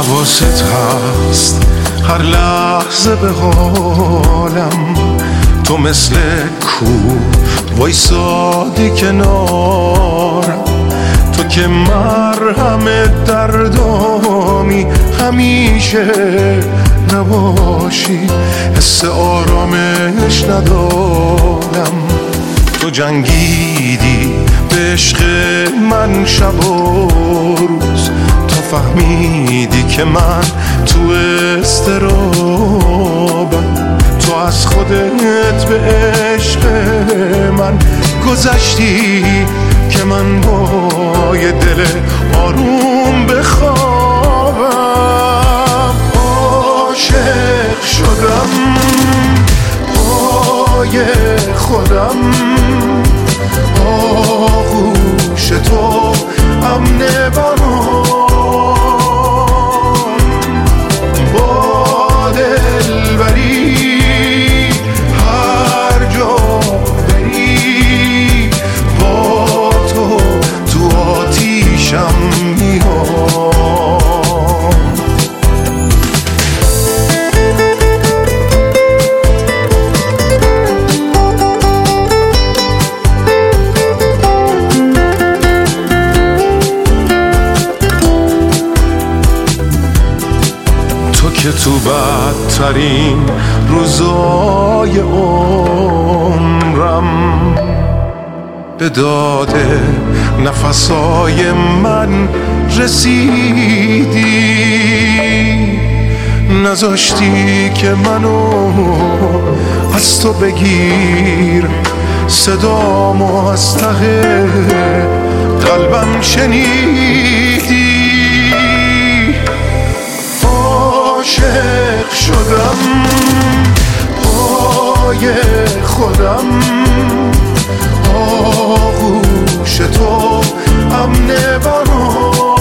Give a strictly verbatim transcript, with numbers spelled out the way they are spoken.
حواست هست هر لحظه به حالم، تو مثل کو وایسادی کنارم، تو که مرهم دردامی همیشه نباشی، حس آرامش ندارم. تو جنگیدی به عشق من شب و روز، تو فهمیدی که من تو اضطرابم، تو از خودت به عشق من گذشتی که من با یه دل آروم بخوابم. عاشق شدم پای خودم، آغوش تو امن برام، با دلبری هر جا بری، با تو تو آتیشم میام. که تو بدترین روزای عمرم به داد نفسای من رسیدی، نذاشتی که منو از تو بگیر، صدامو از ته قلبم شنیدی. عاشق شدم پای خودم، آغوش تو امن برام،